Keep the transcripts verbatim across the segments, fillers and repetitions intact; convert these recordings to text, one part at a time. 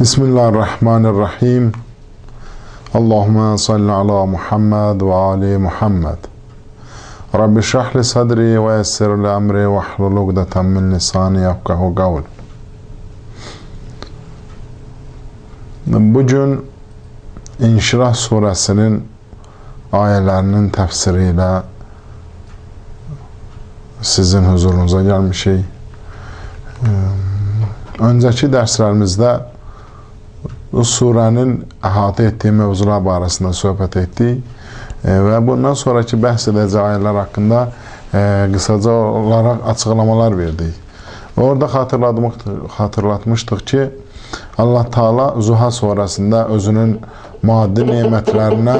Bismillahirrahmanirrahim. Allahümme salli ala Muhammed ve ali Muhammed. Rabbi şrahli sadri ve yessirli emri ve hlul ugdeten min lisani yefkahu kavl. Bugün İnşirah suresinin ayelerinin tefsiriyle sizin huzurunuza gelmişik. Önceki derslerimizde bu surenin əhatə ettiği mevzular barəsində söhbət etdik e, və bundan sonraki bəhs edəcək ayələr haqqında e, qısaca olaraq açıqlamalar verdik. Orada hatırlatmışdıq ki, Allah Teala Zuha surəsində özünün maddi nemətlərinə,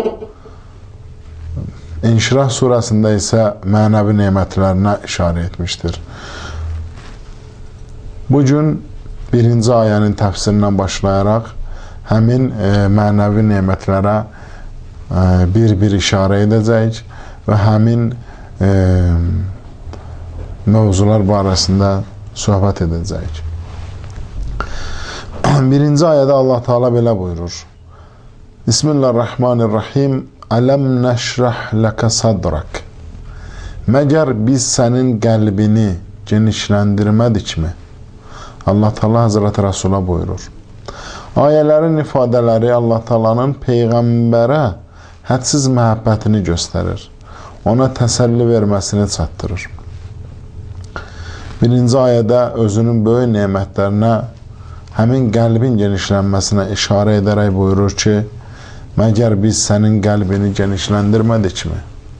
İnşirah surəsində isə mənəvi nemətlərinə işarə etmişdir. Bugün birinci ayənin təfsirindən başlayaraq həmin e, mənəvi nemətlərə e, bir-bir işarə edəcəyik və həmin e, mövzular barəsində söhbət edəcəyik. Birinci ayədə Allah Teala belə buyurur. Bismillahirrahmanirrahim. Ələm nəşrəh ləkə sadrak. Məgər biz sənin qəlbini genişləndirmədikmi? Allah Teala Hazreti Resul'a buyurur. Ayələrin ifadələri Allah Teala'nın Peyğəmbərə hədsiz məhəbbətini göstərir. Ona təsəlli verməsini çatdırır. Birinci ayədə özünün böyük nemətlərinə, həmin qəlbin genişlənməsinə işarə edərək buyurur ki, məgər biz sənin qəlbini genişləndirmədikmi?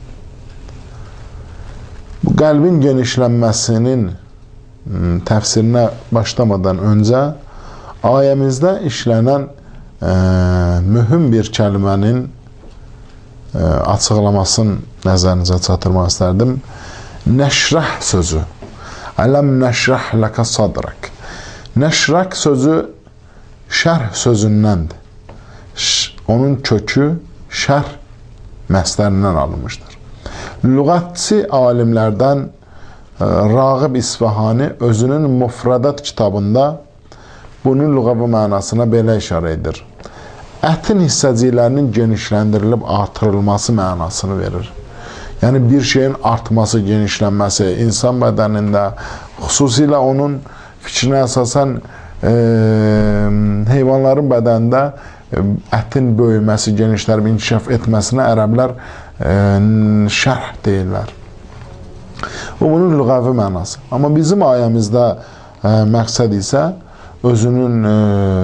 Bu qəlbin genişlənməsinin təfsirinə başlamadan öncə ayəmizdə işlənən e, mühüm bir kəlmənin e, açıqlamasını nəzərinizə çatdırmaq istərdim. Nəşrəh sözü. Ələm nəşrəh ləkə sadrak. Nəşrək sözü şərh sözündəndir. Onun kökü şərh məslərindən alınmışdır. Lüğətçi alimlərdən Rağib İsfahani özünün Mufradat kitabında bunun lüğəvi mənasına belə işarə edir. Ətin hissəciklərinin genişləndirilib artırılması mənasını verir. Yəni bir şeyin artması, genişlənməsi insan bədənində, xüsusilə onun fikrinə əsasən e, heyvanların bədənində e, ətin böyüməsi, genişlənib inkişaf etməsinə ərəblər e, şərh deyirlər. Bu bunun lüğəvi mənası. Amma bizim ayəmizdə e, məqsəd isə özünün e,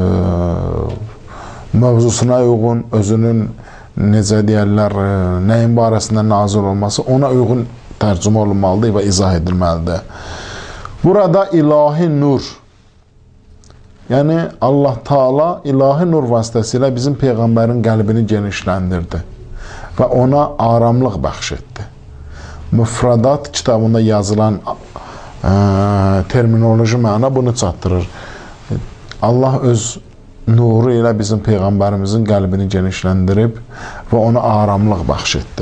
mövzusuna uyğun, özünün necə deyərlər, e, nəyin barəsində nazil olması ona uyğun tərcümə olunmalıdır və izah edilməlidir. Burada ilahi nur, yəni Allah Teala ilahi nur vasitəsilə bizim Peyğəmbərin qəlbini genişləndirdi və ona aramlıq bəxş etdi. Müfradat kitabında yazılan e, terminoloji məna bunu çatdırır. Allah öz nuru ilə bizim Peyğəmbərimizin qəlbini genişləndirib və ona aramlıq bəxş etdi.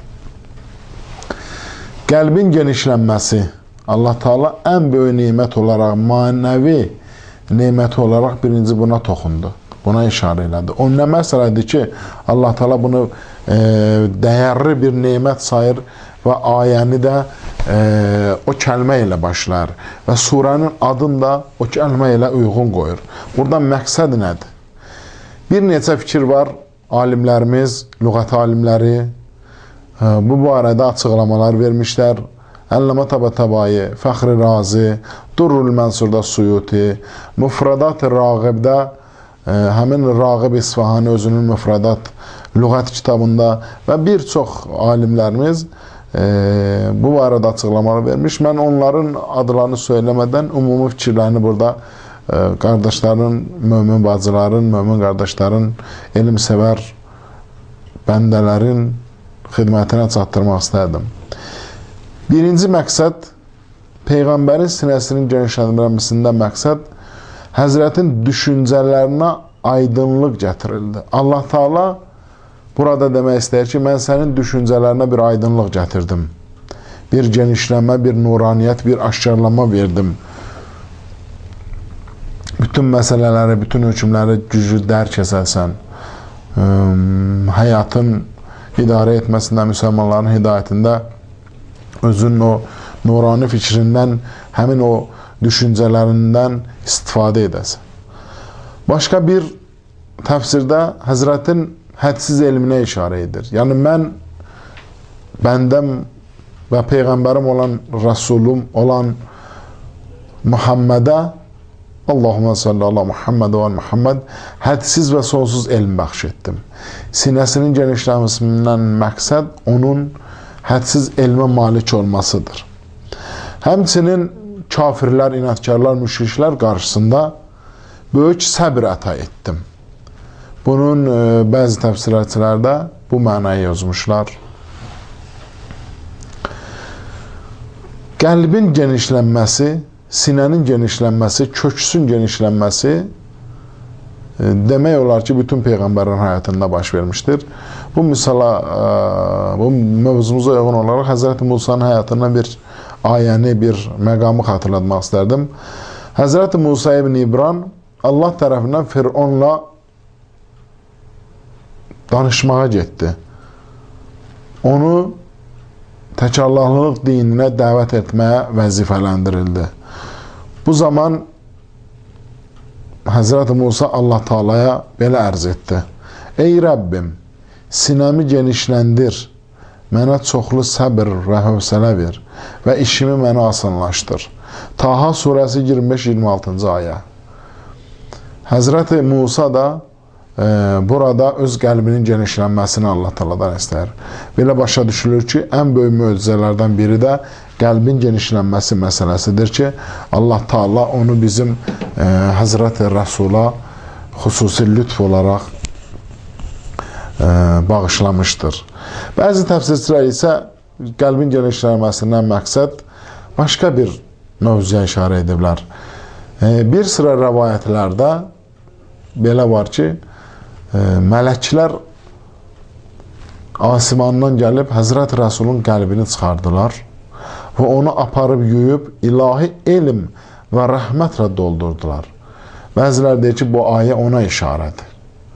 Qəlbin genişlənməsi Allah Teala ən böyük nemət olaraq, manəvi nemət olaraq birinci buna toxundu. Buna işarə elədi. O nə məsələdir ki, Allah Teala bunu e, dəyərli bir nemət sayır və ayəni də e, o kəlmə ilə başlar və surənin adını da o kəlmə ilə uyğun qoyur. Buradan məqsəd nədir? Bir neçə fikir var, alimlərimiz, lüğət alimləri e, bu barədə açıqlamalar vermişlər. Əlləmə Təbətəbai, Fəxri Razi, Durrul Mənsurda Suyuti, Müfradat-ı Rağibdə e, həmin Rağib İsfahani özünün Müfradat lüğət kitabında və bir çox alimlərimiz e, bu barədə açıqlamalar vermiş. Mən onların adlarını söyləmədən ümumi fikirlərini burada e, qardaşların, mömin bacıların, mömin qardaşların, elmsevər bəndələrin xidmətinə çatdırmaq istərdim. Birinci məqsəd, Peyğəmbərin sinəsinin genişləndirməsində məqsəd Həzrətin düşüncələrinə aydınlıq gətirildi. Allah Teala burada demək istəyir ki, mən sənin düşüncələrinə bir aydınlıq gətirdim. Bir genişlənmə, bir nuraniyyət, bir aşkarlanma verdim. bütün məsələləri, bütün hökmləri güclü dərk edəsən, həyatın idarə etməsində, müsəlmanların hidayətində özünün o nurani fikrindən, həmin o düşüncələrindən istifadə edəsən. Başqa bir təfsirdə Həzrətin hədsiz elminə işarə edir. Yəni, mən, bəndəm və Peyğəmbərim olan, Rəsulum olan Muhammədə, Allahümə salli ala Muhamməd və Muhamməd, hədsiz və sonsuz elm bəxş etdim. Sinəsinin genişləməsindən məqsəd onun hədsiz elmə malik olmasıdır. Həmçinin kafirlər, inatkarlar, müşriklər qarşısında böyük səbr əta etdim. Bunun e, bəzi təfsiratçılarda bu mənayı yazmışlar. Qəlbin genişlənməsi, sinənin genişlənməsi, köksün genişlənməsi e, demək olar ki, bütün Peyğəmbərin həyatında baş vermişdir. Bu misala, e, bu mövzumuza uyğun olaraq Həzrəti Musanın həyatından bir ayəni, bir məqamı xatırlatmaq istərdim. Həzrəti Musa ibn İbran Allah tərəfindən Fironla danışmağa getdi. Onu təkarlahlıq dininə dəvət etməyə vəzifələndirildi. Bu zaman Həzrəti Musa Allah Taalaya belə ərz etdi. Ey Rəbbim, sinəmi genişləndir, mənə çoxlu səbr və hövsələ ver və işimi mənə asanlaşdır. Taha surəsi iyirmi beş iyirmi altıncı ayə. Həzrəti Musa da e, burada öz qəlbinin genişlənməsini Allah Taaladan istəyir. Belə başa düşülür ki, ən böyük möcüzələrdən biri də qəlbin genişlənməsi məsələsidir ki, Allah Taala onu bizim e, Həzrəti Rəsula xüsusi lütf olaraq e, bağışlamışdır. Bəzi təfsirçilər isə qəlbin genişlənməsindən məqsəd başqa bir mövzuya işarə ediblər. E, bir sıra rəvayətlərdə belə var ki, e, mələklər asimandan gəlib Həzrət Rəsulun qəlbini çıxardılar və onu aparıb yuyub ilahi elm və rəhmətlə doldurdular. Bəzilər deyir ki, bu ayə ona işarədir.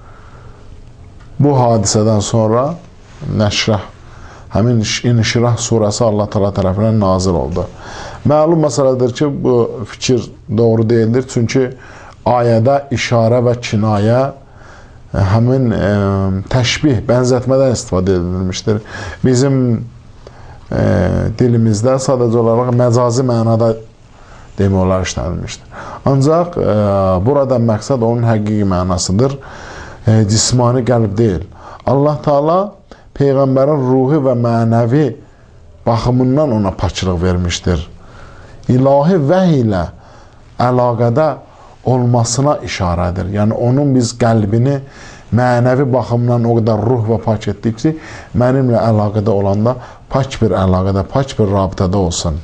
Bu hadisədən sonra Nəşrəh, həmin İnşirah surəsi Allah Taala tərəfindən nazil oldu. Məlum məsələdir ki, bu fikir doğru deyildir. Çünki ayədə işarə və kinayə həmin e, təşbih, bənzətmədən istifadə edilmişdir. Bizim e, dilimizdə sadəcə olaraq məcazi mənada demək olar işlənilmişdir. Ancaq e, burada məqsəd onun həqiqi mənasıdır. E, cismani qəlb deyil. Allah Taala Peyğəmbərin ruhi və mənəvi baxımından ona paçlıq vermişdir. İlahi vəhy ilə əlaqədə olmasına işarədir. Yəni, onun biz qəlbini mənəvi baxımdan o qədər ruh və pak etdik ki, mənimlə əlaqədə olanda pak bir əlaqədə, pak bir rabitədə olsun.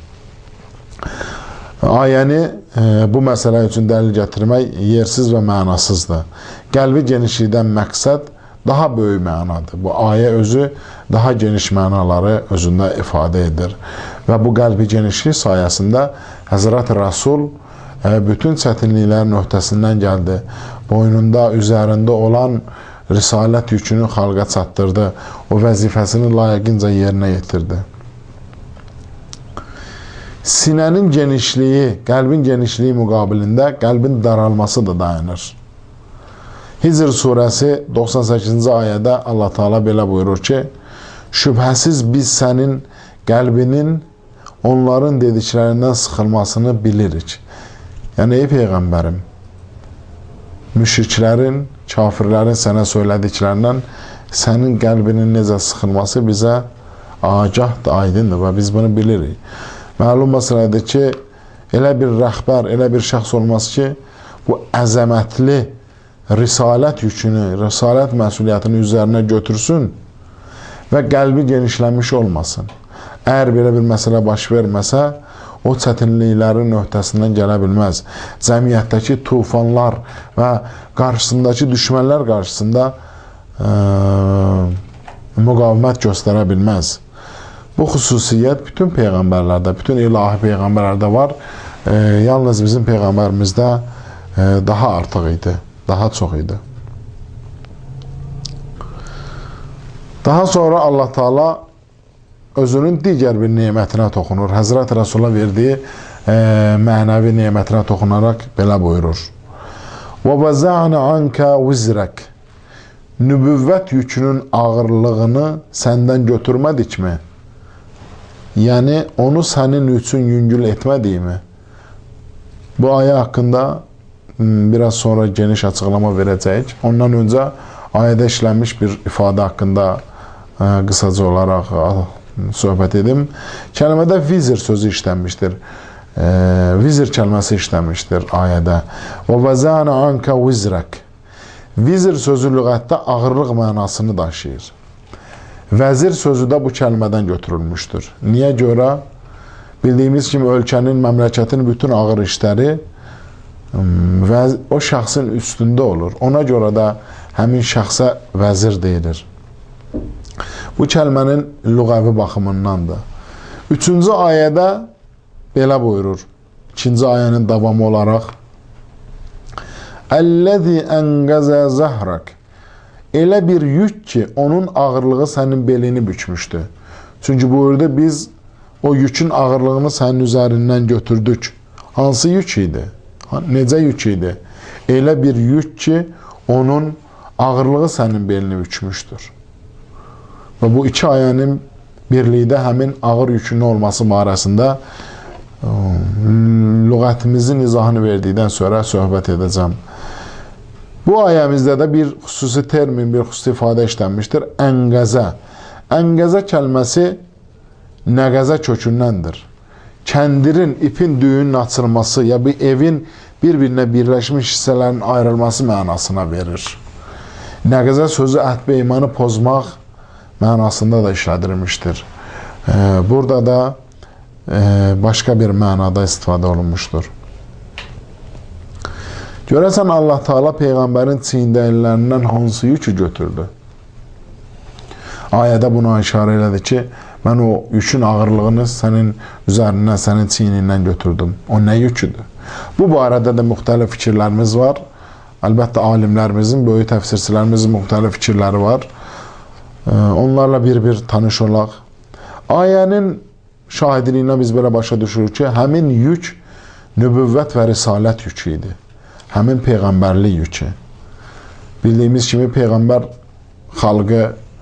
Ayəni e, bu məsələ üçün dəlil gətirmək yersiz və mənasızdır. Qəlbi genişlikdən məqsəd daha böyük mənadır. Bu ayə özü daha geniş mənaları özündə ifadə edir. Və bu qəlbi genişlik sayəsində Həzrət Rəsul bütün çətinliklərin öhdəsindən gəldi. Boynunda, üzərində olan risalət yükünü xalqa çatdırdı. O vəzifəsini layiqincə yerinə yetirdi. Sinənin genişliyi, qəlbin genişliyi müqabilində qəlbin daralması da dayanır. Hicr surəsi doxsan səkkizinci ayədə Allah Taala belə buyurur ki, şübhəsiz biz sənin qəlbinin onların dediklərindən sıxılmasını bilirik. Yəni, ey Peyğəmbərim, müşriklərin, kafirlərin sənə söylədiklərindən sənin qəlbinin necə sıxılması bizə agahdır, aydındır və biz bunu bilirik. Məlum məsələdir ki, elə bir rəhbər, elə bir şəxs olmaz ki, bu əzəmətli risalət yükünü, risalət məsuliyyətini üzərinə götürsün və qəlbi genişlənmiş olmasın. Əgər belə bir məsələ baş verməsə, o çətinliklərin öhdəsindən gələ bilməz. Cəmiyyətdəki tufanlar və qarşısındakı düşmənlər qarşısında e, müqavimət göstərə bilməz. Bu xüsusiyyət bütün peyğəmbərlərdə, bütün ilahi peyğəmbərlərdə var. E, yalnız bizim peyğəmbərimizdə daha artıq idi, daha çox idi. Daha sonra Allah Taala özünün digər bir nemətinə toxunur. Həzrət Rəsula verdiyi e, mənəvi nemətinə toxunaraq belə buyurur. وَوَزَعْنَ عَنْكَ وِزْرَكَ Nübüvvət yükünün ağırlığını səndən götürmədikmi? Yəni, onu sənin üçün yüngül etmədiyimi? Bu ayə haqqında biraz sonra geniş açıqlama verəcəyik. Ondan öncə ayədə işlənmiş bir ifadə haqqında qısaca olaraq söhbət edim. Kəlmədə vizir sözü işlənmişdir. E, vizir kəlməsi işlənmişdir ayədə. وَوَزَعْنَ عَنْكَ وِزْرَكَ Vizir sözü lüğətdə ağırlıq mənasını daşıyır. Vəzir sözü də bu kəlmədən götürülmüşdür. Niyə görə? Bildiyimiz kimi ölkənin, məmləkətin bütün ağır işləri və o şəxsin üstündə olur. Ona görə də həmin şəxsə vəzir deyilir. Bu kəlmənin lüğəvi baxımındandır. Üçüncü ayədə belə buyurur. İkinci ayənin davamı olaraq Əl-ləzi ənqəzə zəhrək Elə bir yük ki, onun ağırlığı sənin belini bükmüşdü. Çünki buyurdu, biz o yükün ağırlığını sənin üzərindən götürdük. Hansı yük idi? Necə yük idi? Elə bir yük ki, onun ağırlığı sənin belini bükmüşdür. Və bu iki ayənin birlikdə həmin ağır yükün olması barəsində lüğətimizin izahını verdikdən sonra söhbət edəcəm. Bu ayəmizdə də bir xüsusi termin, bir xüsusi ifadə işlənmişdir. Ənqəzə. Ənqəzə kəlməsi nəqəzə kökündəndir. Kəndirin, ipin düyünün açılması ya bir evin bir-birinə birləşmiş hissələrin ayrılması mənasına verir. Nəqəzə sözü əhd və imanı pozmaq mənasında da işlədilmişdir. Burada da başqa bir mənada istifadə olunmuşdur. Görəsən Allah Taala Peyğəmbərin çiyindəlilərindən hansı yükü götürdü? Ayədə buna işarə elədi ki, mən o yükün ağırlığını sənin üzərindən, sənin çiynindən götürdüm. O nə yüküdür? Bu barədə də müxtəlif fikirlərimiz var. Əlbəttə, alimlərimizin, böyük təfsirçilərimizin müxtəlif fikirləri var. Onlarla bir-bir tanış olaq. Ayənin şahidliyinə biz belə başa düşürük ki, həmin yük nübüvvət və risalət yükü idi. Həmin Peyğəmbərlik yükü. Bildiyimiz kimi Peyğəmbər xalqı,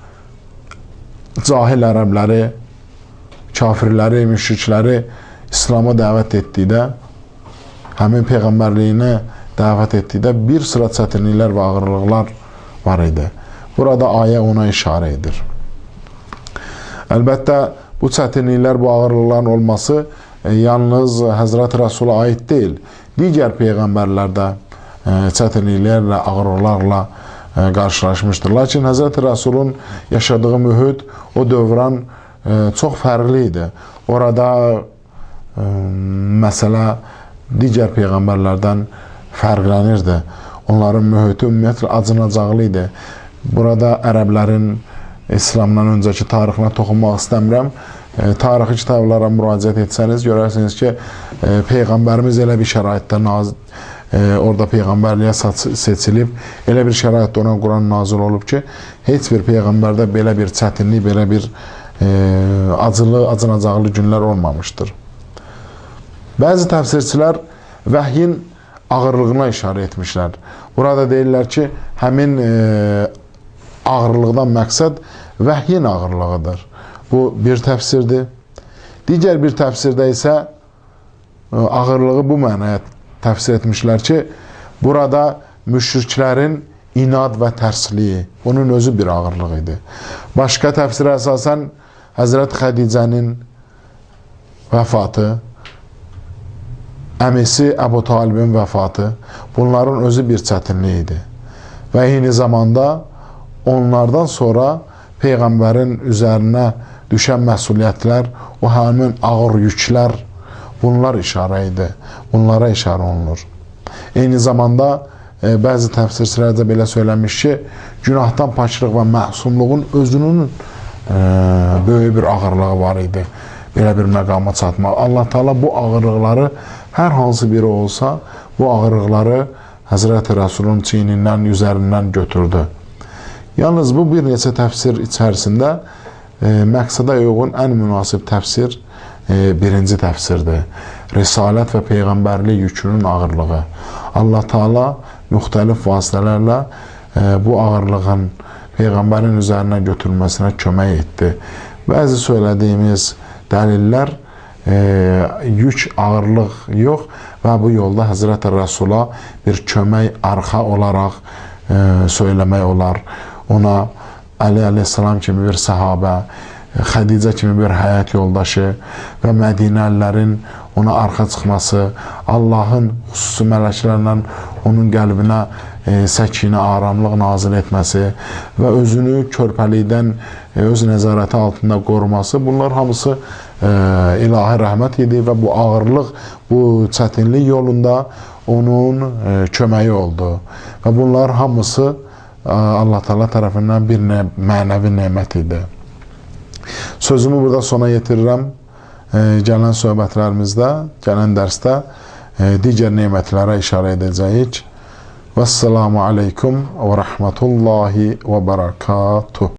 cahil ərəbləri, kafirləri, müşrikləri İslam'a dəvət etdikdə, həmin Peyğəmbərliyinə dəvət etdikdə bir sıra çətinliklər və ağırlıqlar var idi. Burada ayə ona işarə edir. Əlbəttə, bu çətinliklər, bu ağırlıqların olması e, yalnız Həzrət Rəsula aid deyil. Digər Peyğəmbərlər də e, çətinliklərlə, ağırlıqlarla e, qarşılaşmışdır. Lakin Həzrət Rəsulun yaşadığı mühit, o dövran e, çox fərqli idi. Orada e, məsələ digər Peyğəmbərlərdən fərqlənirdi. Onların mühiti ümumiyyətlə acınacaqlı idi. Burada ərəblərin İslamdan öncəki tarixinə toxunmaq istəmirəm. E, tarixi kitablara müraciət etsəniz, görərsiniz ki, e, Peyğəmbərimiz elə bir şəraitdə naz, e, orada Peyğəmbərliyə seçilib, elə bir şəraitdə ona Quran nazil olub ki, heç bir Peyğəmbərdə belə bir çətinlik, belə bir e, acılı, acınacaqlı günlər olmamışdır. Bəzi təfsirçilər vəhyin ağırlığına işarə etmişlər. Burada deyirlər ki, həmin e, ağırlıqdan məqsəd vəhyin ağırlığıdır. Bu bir təfsirdir. Digər bir təfsirdə isə ağırlığı bu mənaya təfsir etmişlər ki, burada müşriklərin inad və tərsliyi, bunun özü bir ağırlıq idi. Başqa təfsirə əsasən Həzrət Xədicənin vəfatı, əmisi Əbu Talibin vəfatı, bunların özü bir çətinlik idi. Və eyni zamanda onlardan sonra Peyğəmbərin üzərinə düşən məsuliyyətlər, o həmin ağır yüklər, bunlar işarə idi. Bunlara işarə olunur. Eyni zamanda e, bəzi təfsirçilərdə belə söyləmiş ki, günahdan paçlıq və məsumluğun özünün e, böyük bir ağırlığı var idi. Belə bir məqama çatmaq. Allah Taala bu ağırlıqları hər hansı biri olsa, bu ağırlıqları Həzrəti Rəsulun çiynindən, üzərindən götürdü. Yalnız bu bir neçə təfsir içərisində e, məqsədə uyğun ən münasib təfsir e, birinci təfsirdir. Risalət və Peyğəmbərlik yükünün ağırlığı. Allah Taala müxtəlif vasitələrlə e, bu ağırlığın Peyğəmbərin üzərinə götürülməsinə kömək etdi. Bəzi söylədiyimiz dəlillər e, yük, ağırlıq yox və bu yolda Həzrəti Rəsula bir kömək, arxa olaraq e, söyləmək olar. Ona Əli əleyhissalam kimi bir səhabə, Xədicə kimi bir həyat yoldaşı və Mədinəlilərin ona arxa çıxması, Allahın xüsusi mələklərlə onun qəlbinə e, səkinə, aramlıq nazil etməsi və özünü körpəlikdən e, öz nəzarəti altında qoruması, bunlar hamısı e, ilahi rəhmət idi və bu ağırlıq, bu çətinlik yolunda onun e, köməyi oldu. Və bunlar hamısı e, Allah Taala tərəfindən bir nə, mənəvi nemət idi. Sözümü burada sona yetirirəm. E, gələn söhbətlərimizdə, gələn dərsdə e, digər nemətlərə işarə edəcəyik. Vəssalamu aleykum və rəhmətullahi və bərəkatuh.